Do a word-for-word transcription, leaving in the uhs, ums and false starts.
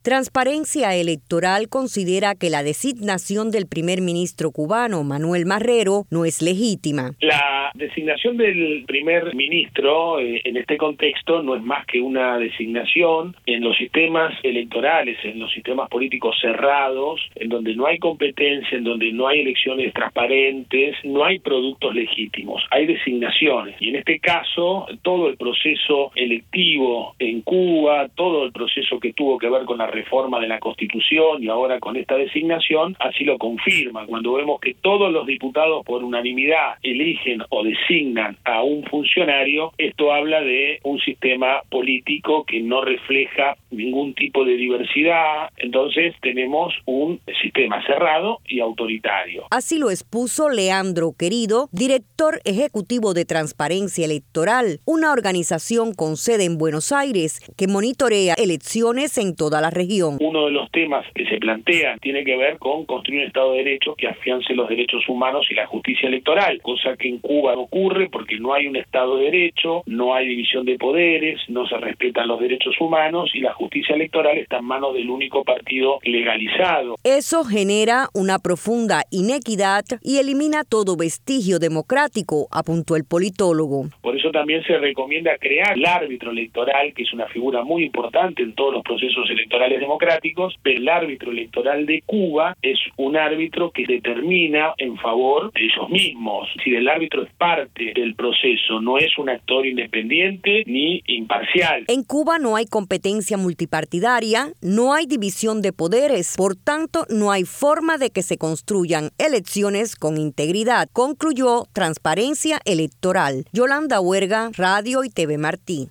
Transparencia Electoral considera que la designación del primer ministro cubano, Manuel Marrero, no es legítima. La designación del primer ministro eh, en este contexto no es más que una designación en los sistemas electorales, en los sistemas políticos cerrados, en donde no hay competencia, en donde no hay elecciones transparentes, no hay productos legítimos, hay designaciones. Y en este caso, todo el proceso electivo en Cuba, todo el proceso que tuvo que ver con la reforma de la Constitución y ahora con esta designación, así lo confirma. Cuando vemos que todos los diputados por unanimidad eligen o designan a un funcionario, esto habla de un sistema político que no refleja ningún tipo de diversidad. Entonces tenemos un sistema cerrado y autoritario. Así lo expuso Leandro Querido, director ejecutivo de Transparencia Electoral, una organización con sede en Buenos Aires que monitorea elecciones en toda la región. Uno de los temas que se plantean tiene que ver con construir un Estado de Derecho que afiance los derechos humanos y la justicia electoral, cosa que en Cuba no ocurre porque no hay un Estado de Derecho, no hay división de poderes, no se respetan los derechos humanos y la justicia electoral está en manos del único partido legalizado. Eso genera una profunda inequidad y elimina todo vestigio democrático, apuntó el politólogo. Por eso también se recomienda crear el árbitro electoral, que es una figura muy importante en todos los procesos electorales democráticos, pero el árbitro electoral de Cuba es un árbitro que determina en favor de ellos mismos. Si el árbitro es parte del proceso, no es un actor independiente ni imparcial. En Cuba no hay competencia multipartidaria, no hay división de poderes, por tanto no hay forma de que se construyan elecciones con integridad, concluyó Transparencia Electoral. Yolanda Huerga, Radio y T V Martí.